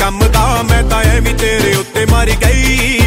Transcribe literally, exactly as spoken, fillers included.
ਕੰਮ ਦਾ, ਮੈਂ ਤਾਂ ਐਵੇਂ ਤੇਰੇ ਉੱਤੇ ਮਰ ਗਈ।